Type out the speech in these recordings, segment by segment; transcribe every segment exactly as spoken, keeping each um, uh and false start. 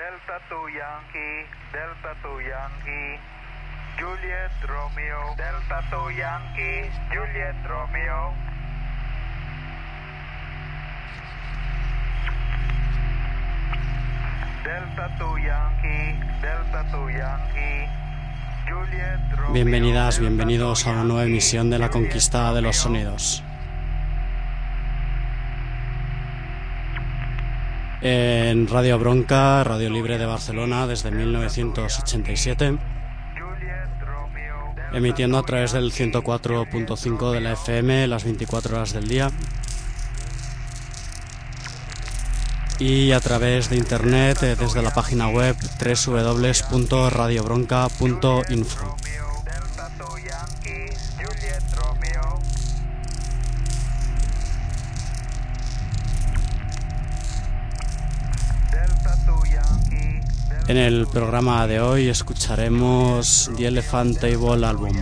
Delta two Yankee, Delta two Yankee, Juliet Romeo, Delta two Yankee, Juliet Romeo. Delta two Yankee, Delta two Yankee, Juliet Romeo. Bienvenidas, bienvenidos a una nueva emisión de La Conquista de los Sonidos. En Radio Bronca, Radio Libre de Barcelona, desde mil novecientos ochenta y siete, emitiendo a través del ciento cuatro punto cinco de la F M las veinticuatro horas del día y a través de internet desde la página web doble u doble u doble u punto radio bronca punto info. En el programa de hoy escucharemos The Elephant Table Album.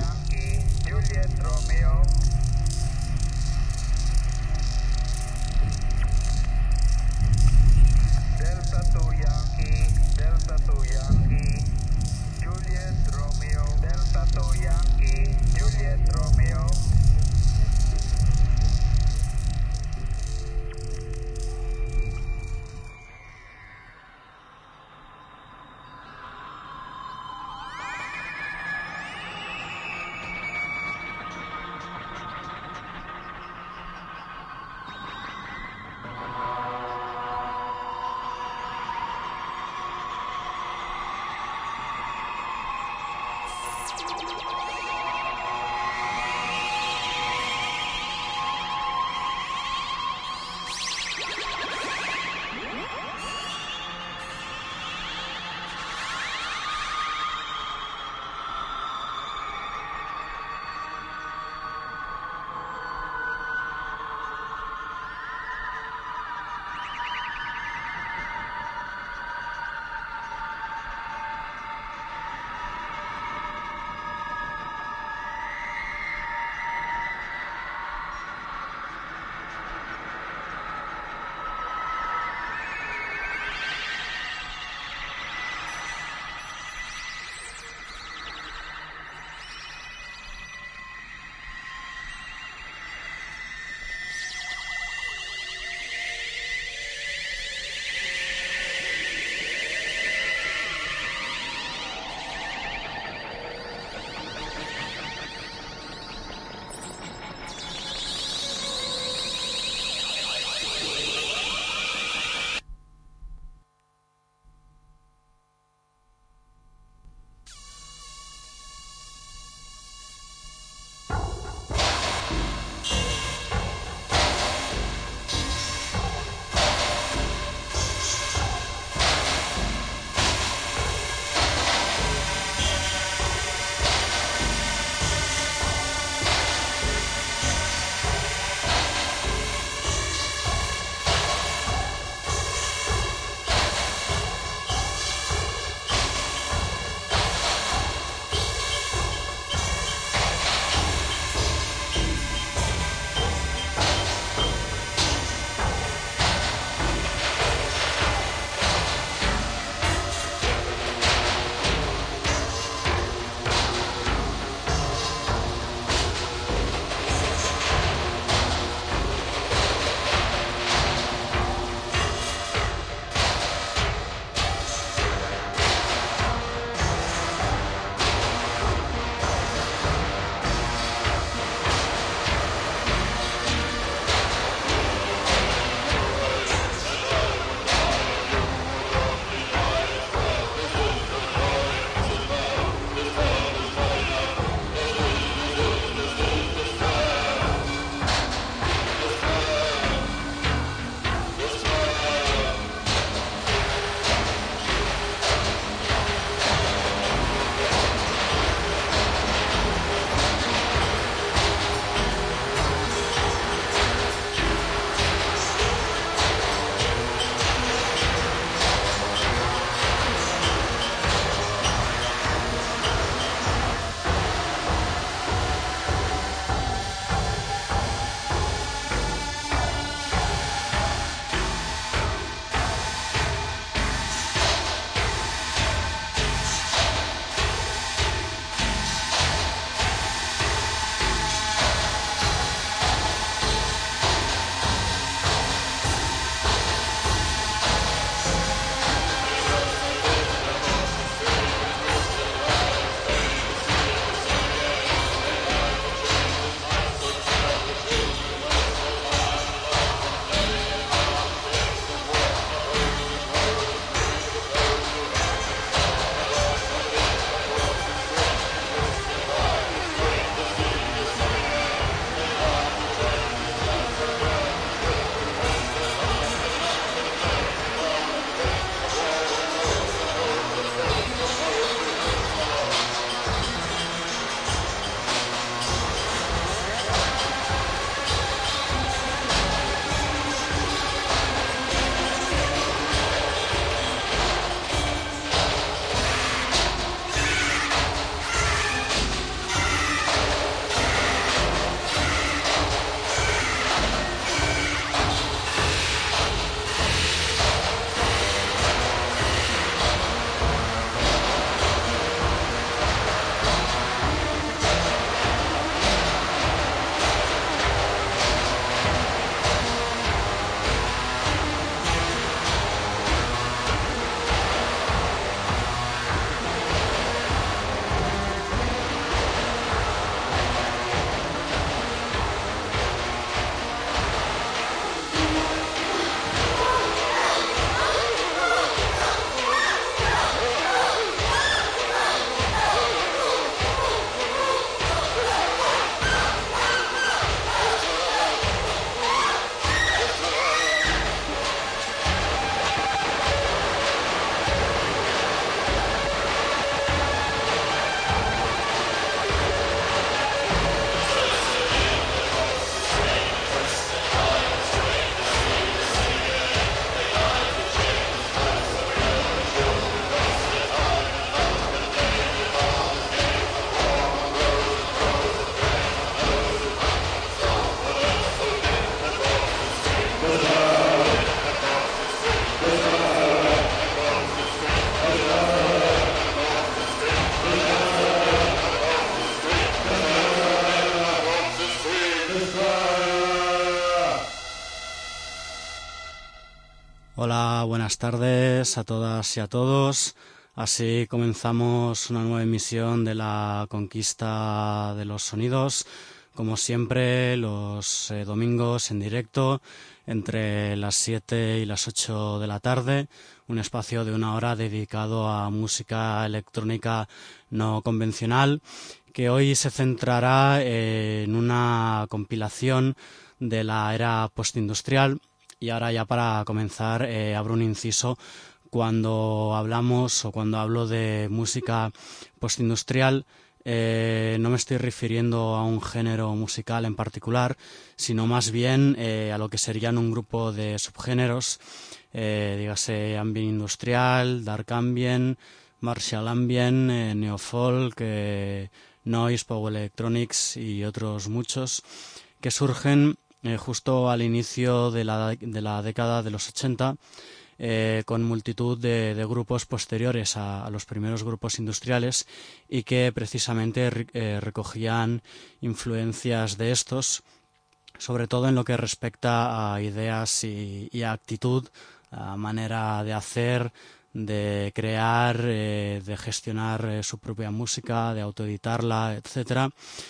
Hola, buenas tardes a todas y a todos. Así comenzamos una nueva emisión de la Conquista de los Sonidos, como siempre los eh, domingos en directo entre las siete y las ocho de la tarde, un espacio de una hora dedicado a música electrónica no convencional, que hoy se centrará en una compilación de la era postindustrial. Y ahora ya para comenzar eh, abro un inciso. Cuando hablamos o cuando hablo de música postindustrial eh, no me estoy refiriendo a un género musical en particular, sino más bien eh, a lo que serían un grupo de subgéneros, eh, dígase ambient industrial, dark ambient, martial ambient, eh, neofolk, eh, noise, power electronics y otros muchos que surgen Eh, justo al inicio de la, de la década de los ochenta, eh, con multitud de, de grupos posteriores a, a los primeros grupos industriales y que precisamente eh, recogían influencias de estos, sobre todo en lo que respecta a ideas y, y a actitud, a manera de hacer, de crear, eh, de gestionar eh, su propia música, de autoeditarla, etcétera.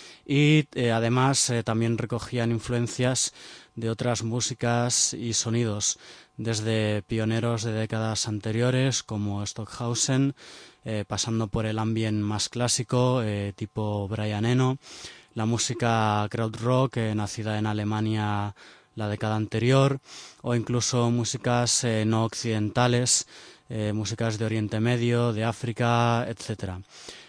Y eh, además eh, también recogían influencias de otras músicas y sonidos, desde pioneros de décadas anteriores como Stockhausen, eh, pasando por el ambient más clásico, eh, tipo Brian Eno, la música krautrock, eh, nacida en Alemania la década anterior, o incluso músicas eh, no occidentales, eh, músicas de Oriente Medio, de África, etcétera.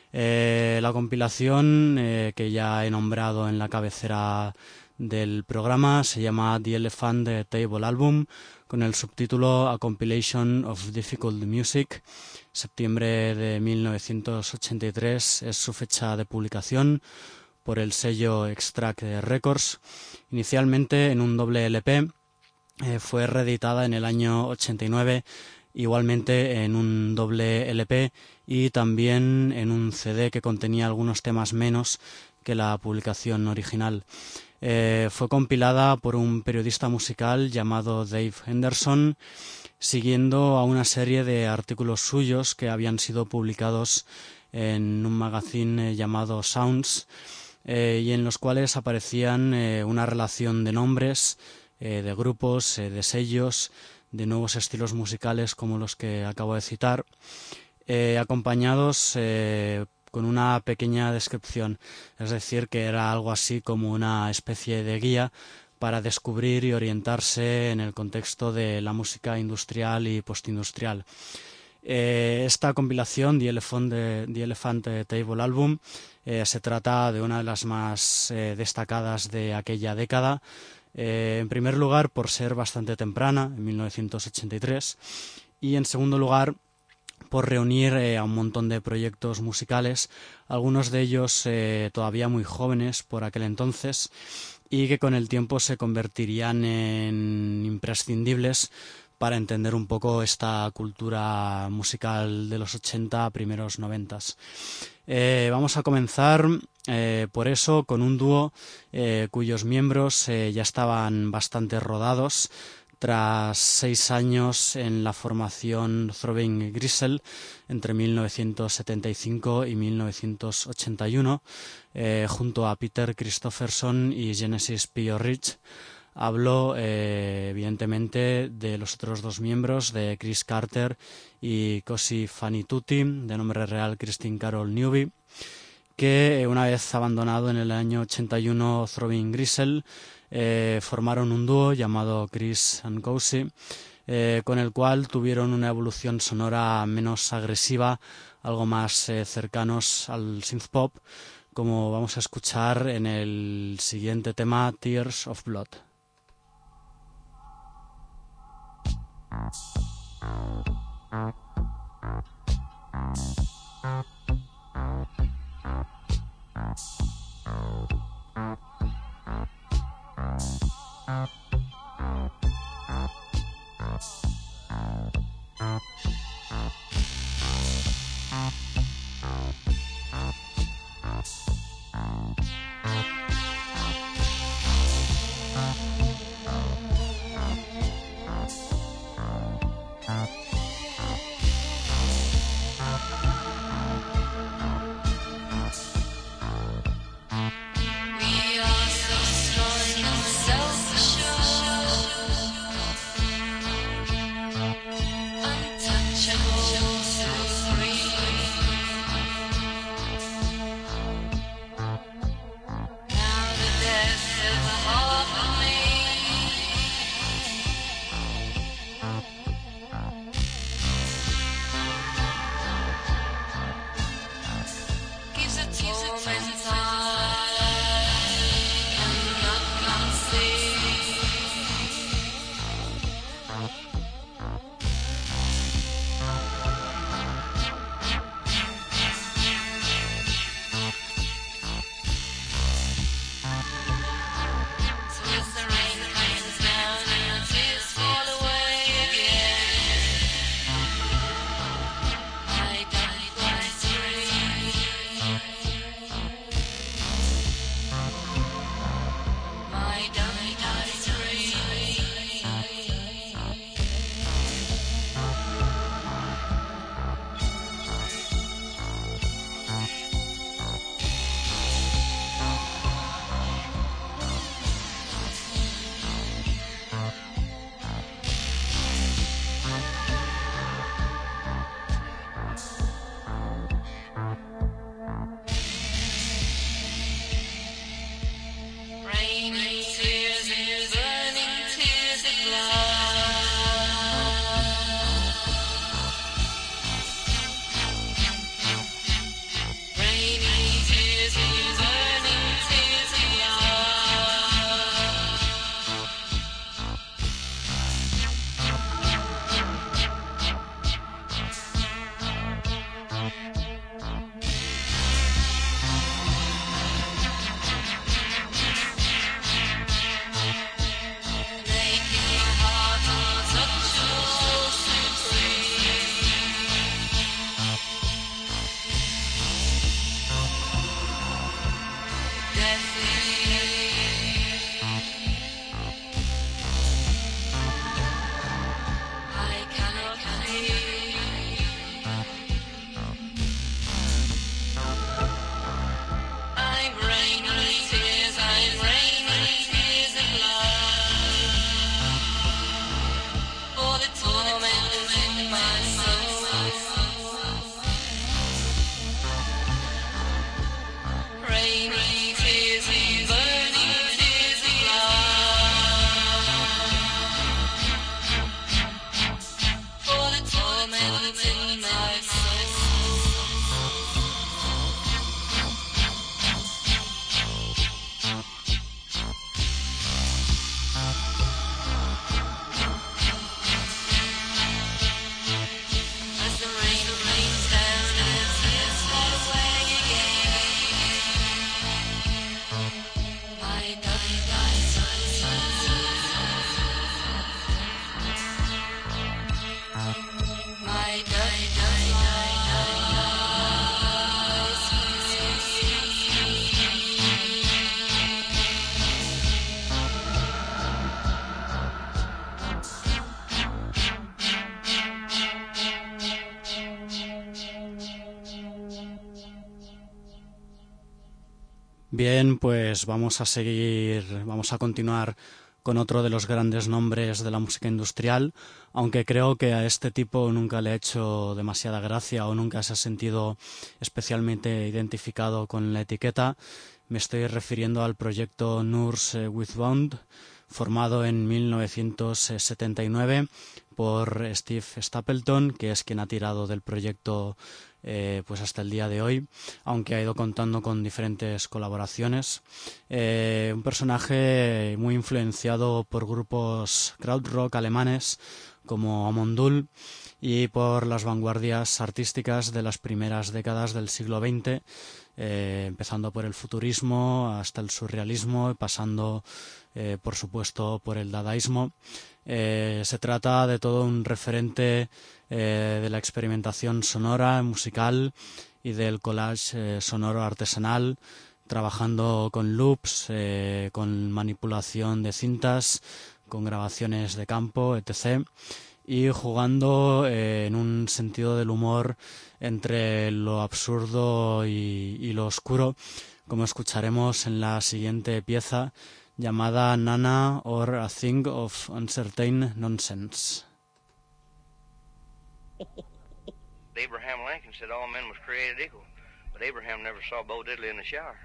Eh, la compilación eh, que ya he nombrado en la cabecera del programa se llama The Elephant Table Album, con el subtítulo A Compilation of Difficult Music. Septiembre de mil novecientos ochenta y tres es su fecha de publicación por el sello Extract Records. Inicialmente en un doble L P, eh, fue reeditada en el año ochenta y nueve, igualmente en un doble L P y también en un C D que contenía algunos temas menos que la publicación original. Eh, fue compilada por un periodista musical llamado Dave Henderson, siguiendo a una serie de artículos suyos que habían sido publicados en un magazine eh, llamado Sounds, eh, y en los cuales aparecían eh, una relación de nombres, eh, de grupos, eh, de sellos, de nuevos estilos musicales como los que acabo de citar, eh, acompañados eh, con una pequeña descripción, es decir, que era algo así como una especie de guía para descubrir y orientarse en el contexto de la música industrial y postindustrial. Eh, esta compilación, The Elephant, The Elephant Table Album, eh, se trata de una de las más eh, destacadas de aquella década. Eh, en primer lugar, por ser bastante temprana, en mil novecientos ochenta y tres, y en segundo lugar, por reunir eh, a un montón de proyectos musicales, algunos de ellos eh, todavía muy jóvenes por aquel entonces, y que con el tiempo se convertirían en imprescindibles para entender un poco esta cultura musical de los ochenta, primeros noventas. Eh, vamos a comenzar eh, por eso con un dúo eh, cuyos miembros eh, ya estaban bastante rodados tras seis años en la formación Throbbing Gristle entre mil novecientos setenta y cinco y mil novecientos ochenta y uno, eh, junto a Peter Christopherson y Genesis P. Rich. Hablo eh, evidentemente de los otros dos miembros, de Chris Carter y Cosi Fanituti, de nombre real Christine Carol Newby, que una vez abandonado en el año ochenta y uno Throbbing Gristle, eh, formaron un dúo llamado Chris and Cosi, eh, con el cual tuvieron una evolución sonora menos agresiva, algo más eh, cercanos al synth pop, como vamos a escuchar en el siguiente tema, Tears of Blood. Bien, pues vamos a seguir, vamos a continuar con otro de los grandes nombres de la música industrial, aunque creo que a este tipo nunca le ha hecho demasiada gracia o nunca se ha sentido especialmente identificado con la etiqueta. Me estoy refiriendo al proyecto Nurse with Bond, formado en mil novecientos setenta y nueve por Steve Stapleton, que es quien ha tirado del proyecto eh, pues hasta el día de hoy, aunque ha ido contando con diferentes colaboraciones. Eh, un personaje muy influenciado por grupos krautrock alemanes como Amondul y por las vanguardias artísticas de las primeras décadas del siglo veinte, eh, empezando por el futurismo hasta el surrealismo y pasando eh, por supuesto por el dadaísmo. Eh, se trata de todo un referente eh, de la experimentación sonora, musical y del collage eh, sonoro artesanal, trabajando con loops, eh, con manipulación de cintas, con grabaciones de campo, etcétera, y jugando eh, en un sentido del humor entre lo absurdo y, y lo oscuro, como escucharemos en la siguiente pieza llamada Nana or a Thing of Uncertain Nonsense. Abraham Lincoln said all men was created equal, but Abraham never saw Bo Diddley in the shower.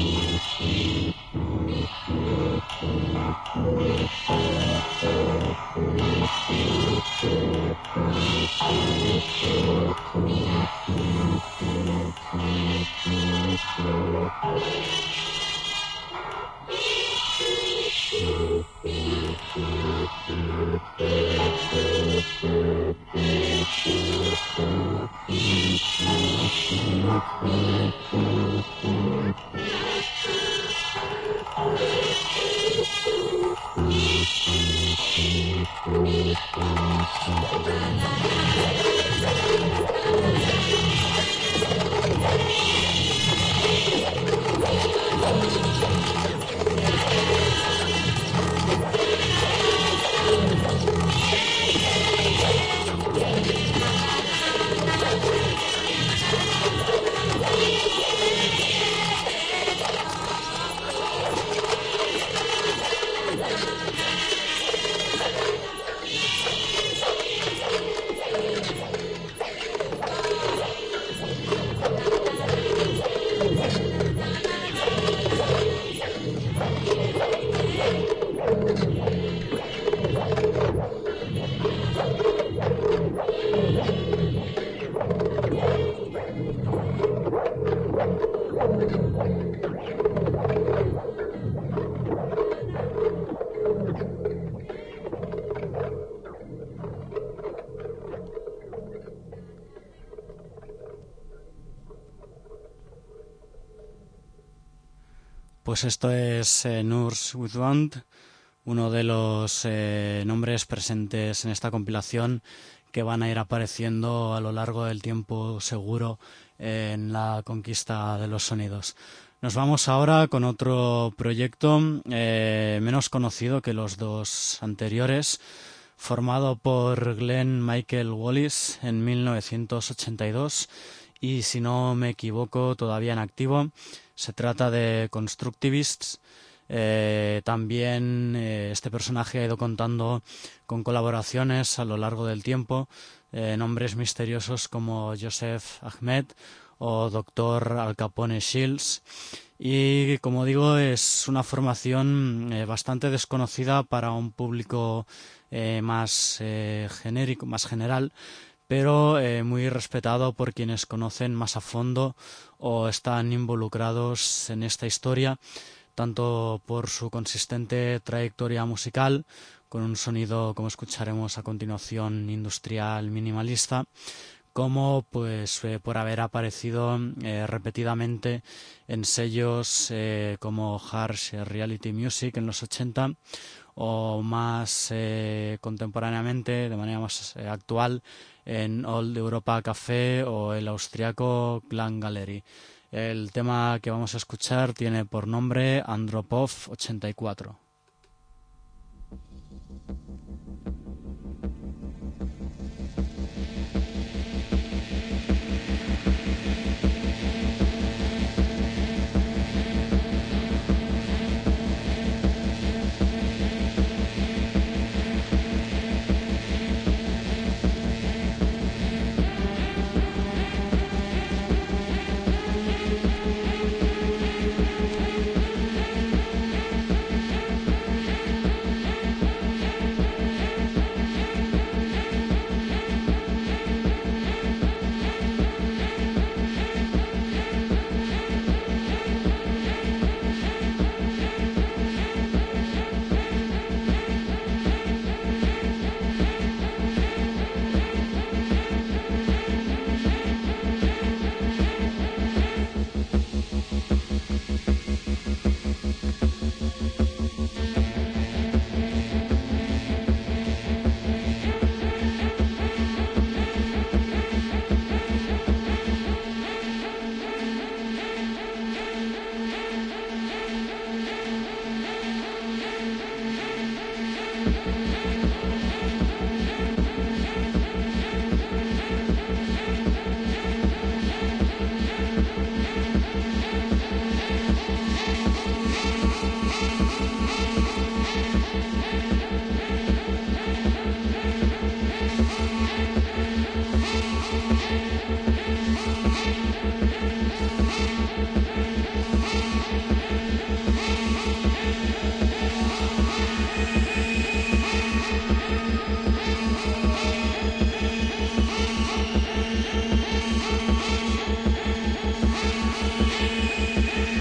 Pues esto es eh, Nurse with Wand, uno de los eh, nombres presentes en esta compilación que van a ir apareciendo a lo largo del tiempo seguro eh, en la conquista de los sonidos. Nos vamos ahora con otro proyecto eh, menos conocido que los dos anteriores, formado por Glenn Michael Wallis en mil novecientos ochenta y dos y, si no me equivoco, todavía en activo. Se trata de Constructivists. Eh, también eh, este personaje ha ido contando con colaboraciones a lo largo del tiempo, eh, nombres misteriosos como Joseph Ahmed o doctor Al Capone Shields, y como digo es una formación eh, bastante desconocida para un público eh, más eh, genérico, más general, pero eh, muy respetado por quienes conocen más a fondo o están involucrados en esta historia, tanto por su consistente trayectoria musical, con un sonido, como escucharemos a continuación, industrial minimalista, como pues eh, por haber aparecido eh, repetidamente en sellos eh, como Harsh Reality Music en los ochenta, o más eh, contemporáneamente, de manera más eh, actual, en Old Europa Café o el austriaco Clan Gallery. El tema que vamos a escuchar tiene por nombre Andropov ochenta y cuatro.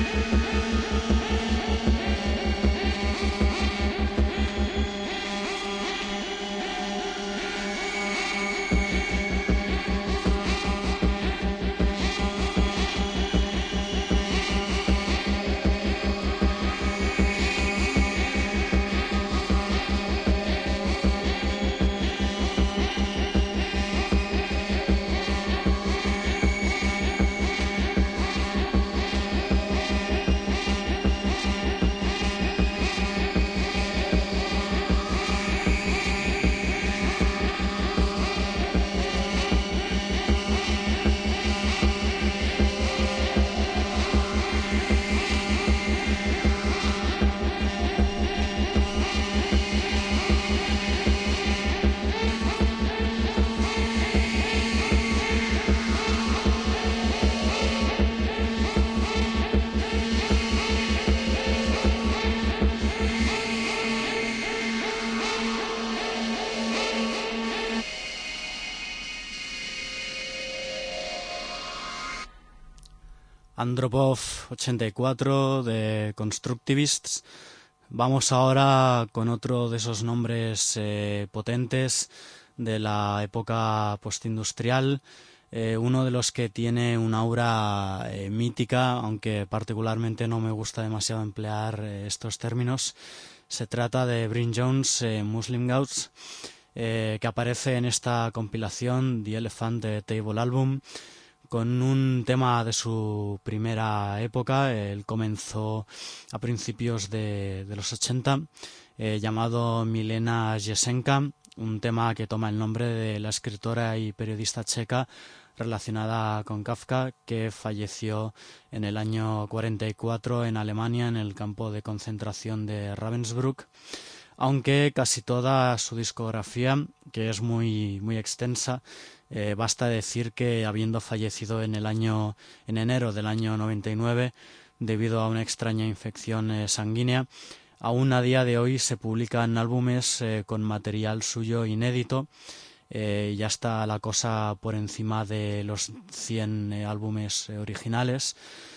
Andropov ochenta y cuatro de Constructivists. Vamos ahora con otro de esos nombres eh, potentes de la época postindustrial, eh, uno de los que tiene una aura eh, mítica, aunque particularmente no me gusta demasiado emplear eh, estos términos. Se trata de Bryn Jones, eh, Muslim Gods, eh, que aparece en esta compilación The Elephant Table Album, con un tema de su primera época. Él comenzó a principios de, de los ochenta, eh, llamado Milena Jesenka, un tema que toma el nombre de la escritora y periodista checa relacionada con Kafka, que falleció en el año cuarenta y cuatro en Alemania, en el campo de concentración de Ravensbrück. Aunque casi toda su discografía, que es muy, muy extensa, eh, basta decir que habiendo fallecido en el año, en enero del año noventa y nueve, debido a una extraña infección eh, sanguínea, aún a día de hoy se publican álbumes eh, con material suyo inédito. Eh, ya está la cosa por encima de los cien eh, álbumes eh, originales.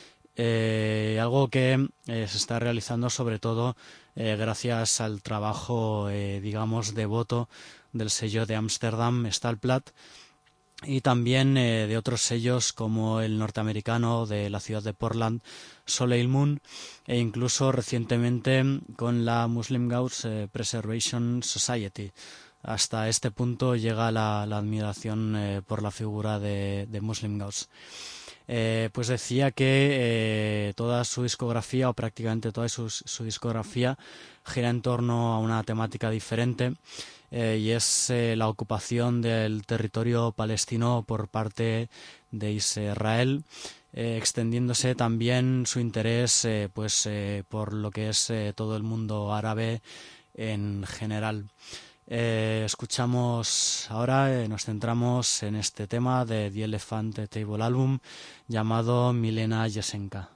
Eh, algo que eh, se está realizando sobre todo eh, gracias al trabajo, eh, digamos, devoto del sello de Ámsterdam, Stahlplatte, y también eh, de otros sellos como el norteamericano de la ciudad de Portland, Soleil Moon, e incluso recientemente con la Muslim Gods eh, Preservation Society. Hasta este punto llega la, la admiración eh, por la figura de, de Muslim Gods. Eh, pues decía que eh, toda su discografía, o prácticamente toda su, su discografía, gira en torno a una temática diferente, eh, y es eh, la ocupación del territorio palestino por parte de Israel, eh, extendiéndose también su interés eh, pues eh, por lo que es eh, todo el mundo árabe en general. Eh, escuchamos ahora, eh, nos centramos en este tema de The Elephant Table Album llamado Milena Jesenka.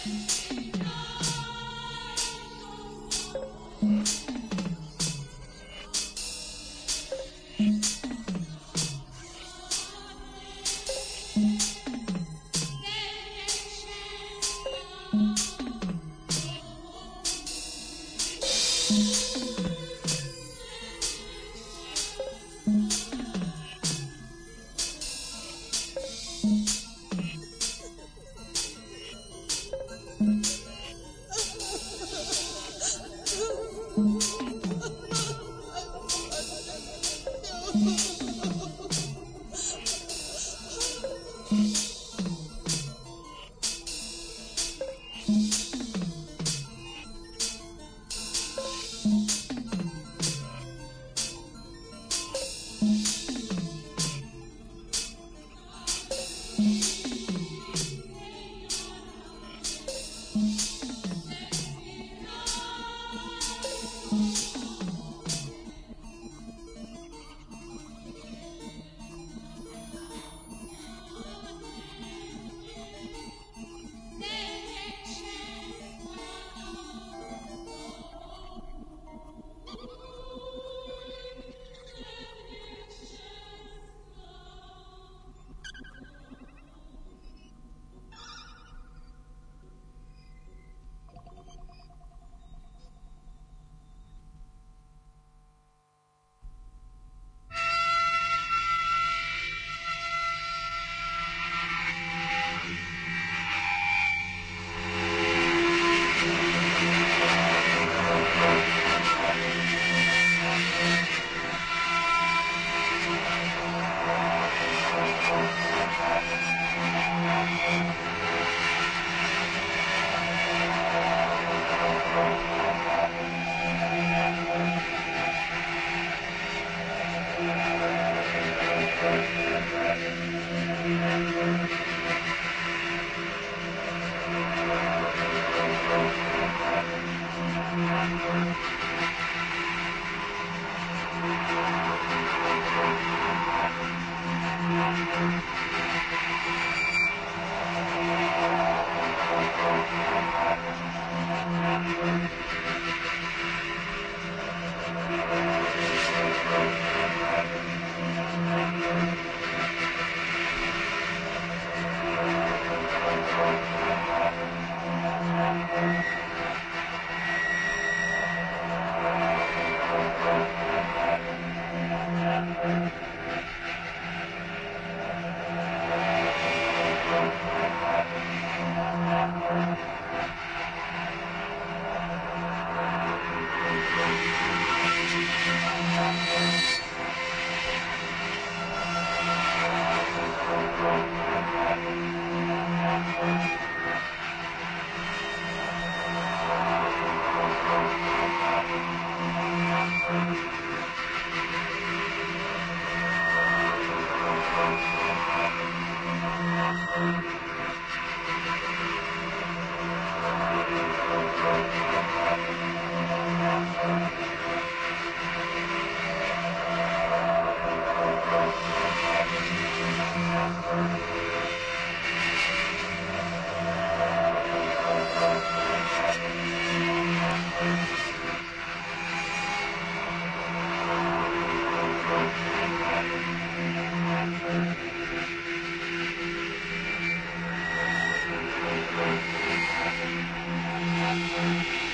Thank you.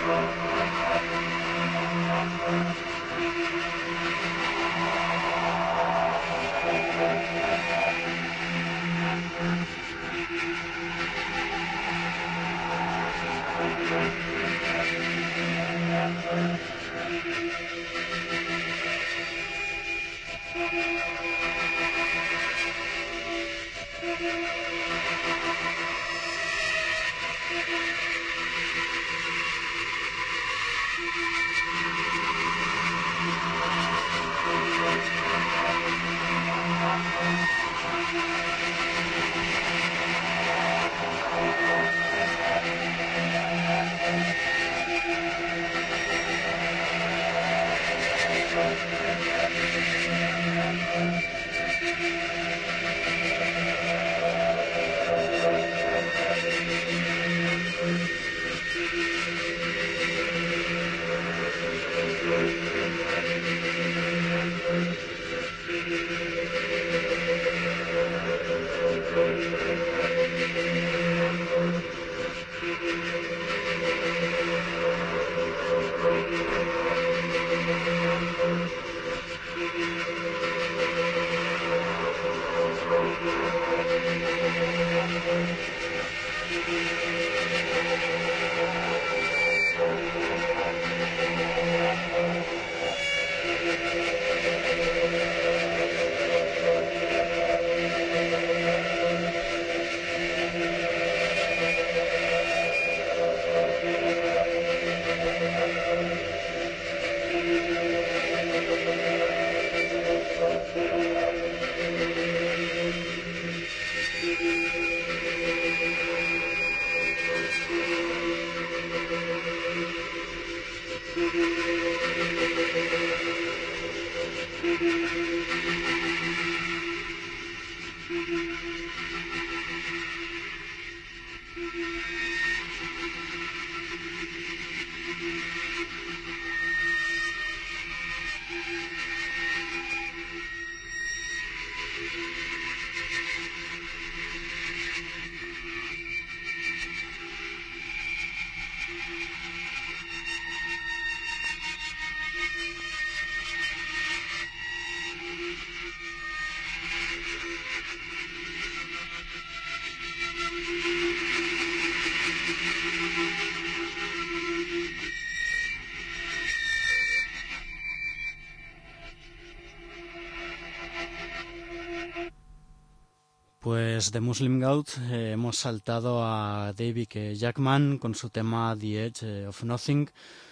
Pues de Muslim Goat eh, hemos saltado a David Jackman con su tema The Edge of Nothing,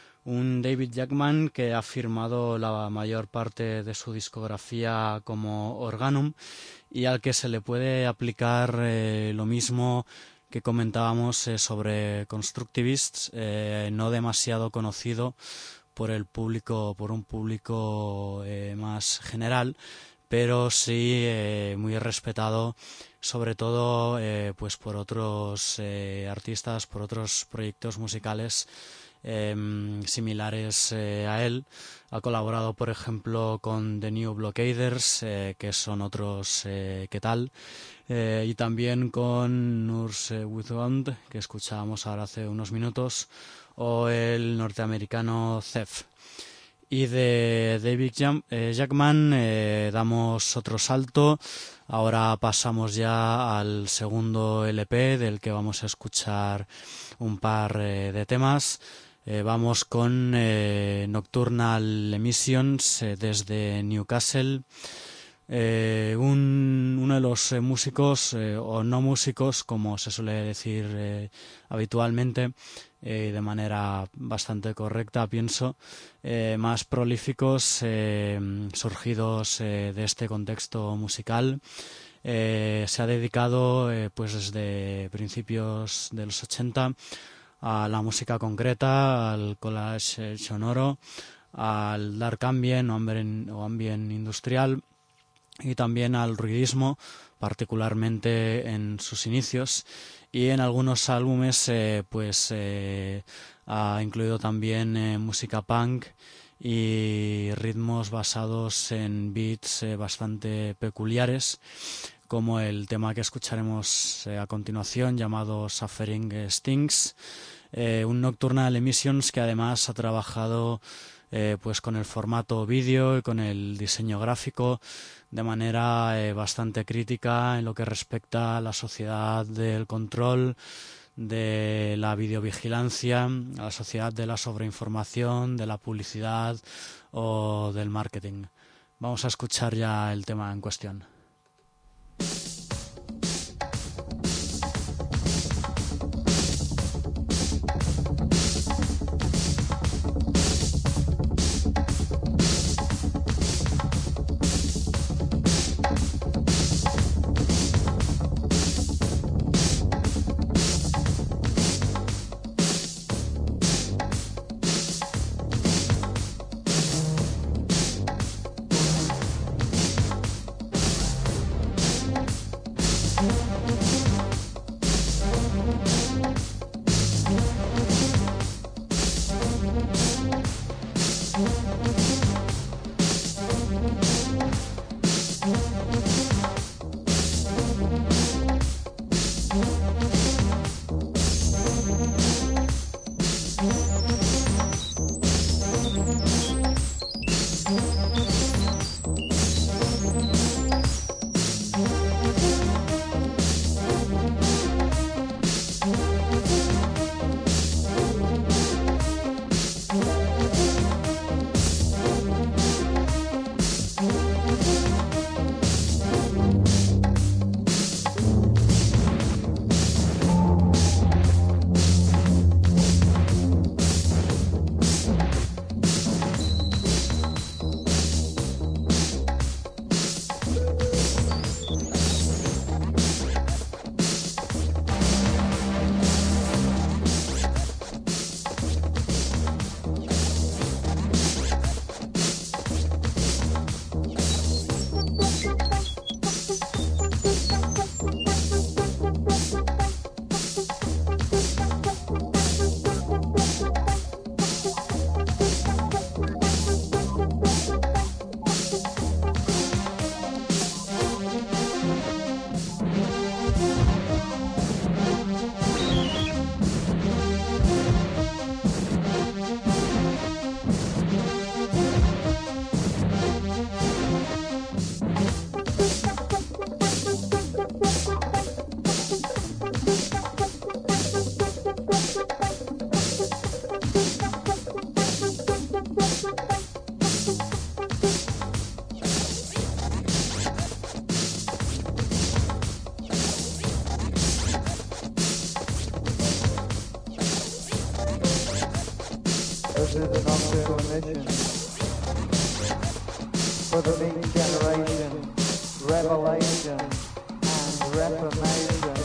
un David Jackman que ha firmado la mayor parte de su discografía como Organum y al que se le puede aplicar eh, lo mismo que comentábamos eh, sobre Constructivists, eh, no demasiado conocido por el público, por un público eh, más general, pero sí eh, muy respetado, sobre todo eh, pues por otros eh, artistas, por otros proyectos musicales eh, similares eh, a él. Ha colaborado, por ejemplo, con The New Blockaders, eh, que son otros eh, que tal, eh, y también con Nurse with Wand, que escuchábamos ahora hace unos minutos, o el norteamericano Zeph. Y de David Jackman eh, damos otro salto. Ahora pasamos ya al segundo L P del que vamos a escuchar un par eh, de temas. Eh, vamos con eh, Nocturnal Emissions eh, desde Newcastle. Eh, un, uno de los eh, músicos eh, o no músicos, como se suele decir eh, habitualmente, eh, de manera bastante correcta, pienso, eh, más prolíficos eh, surgidos eh, de este contexto musical. Eh, se ha dedicado eh, pues desde principios de los ochenta a la música concreta, al collage sonoro, al dark ambient o ambient, o ambient industrial, y también al ruidismo, particularmente en sus inicios, y en algunos álbumes eh, pues eh, ha incluido también eh, música punk y ritmos basados en beats eh, bastante peculiares, como el tema que escucharemos eh, a continuación, llamado Suffering Stings, Eh, un Nocturnal Emissions que además ha trabajado eh, pues con el formato vídeo y con el diseño gráfico de manera eh, bastante crítica en lo que respecta a la sociedad del control, de la videovigilancia, a la sociedad de la sobreinformación, de la publicidad o del marketing. Vamos a escuchar ya el tema en cuestión. This is an nocturnal mission for the next generation, revelation and reformation.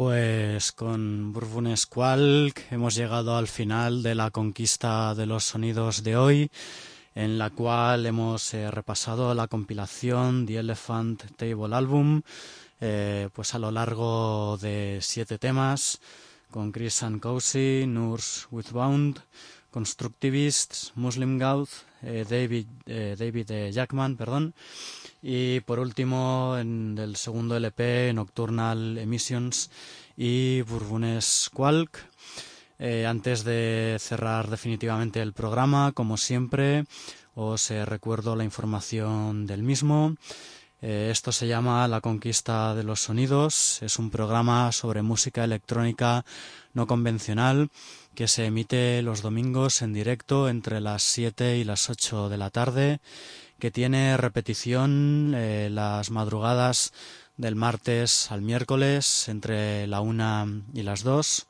Pues con Bourbon Squawk hemos llegado al final de la conquista de los sonidos de hoy, en la cual hemos eh, repasado la compilación The Elephant Table Album, eh, pues a lo largo de siete temas, con Chris and Cozy, Nurse Withbound, Constructivists, Muslim Gauth, eh, David, eh, David eh, Jackman, perdón, y por último en el segundo L P Nocturnal Emissions y Bourbon Squawk. Eh, antes de cerrar definitivamente el programa, como siempre, os eh, recuerdo la información del mismo. Eh, esto se llama La Conquista de los Sonidos. Es un programa sobre música electrónica no convencional que se emite los domingos en directo entre las siete y las ocho de la tarde, que tiene repetición eh, las madrugadas del martes al miércoles entre la una y las dos,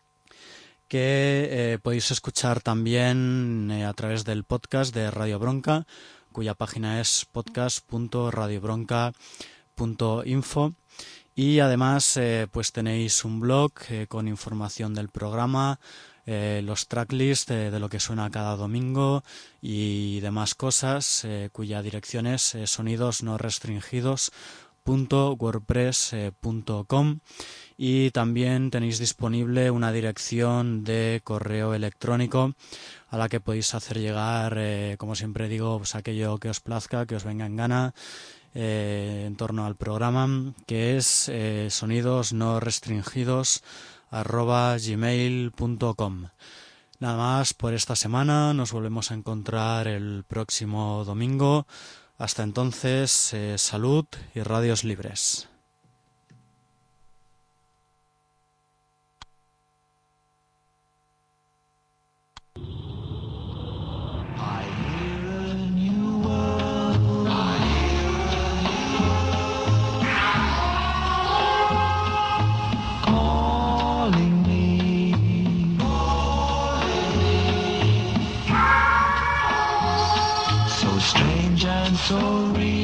que eh, podéis escuchar también eh, a través del podcast de Radio Bronca, cuya página es podcast punto radio bronca punto info, y además eh, pues tenéis un blog eh, con información del programa, eh, los tracklists eh, de lo que suena cada domingo y demás cosas, eh, cuya dirección es eh, sonidos no restringidos punto wordpress punto com. Y también tenéis disponible una dirección de correo electrónico a la que podéis hacer llegar, eh, como siempre digo, pues aquello que os plazca, que os venga en gana eh, en torno al programa, que es eh, sonidos no restringidos arroba gmail punto com. Nada más por esta semana, nos volvemos a encontrar el próximo domingo. Hasta entonces, eh, salud y radios libres. So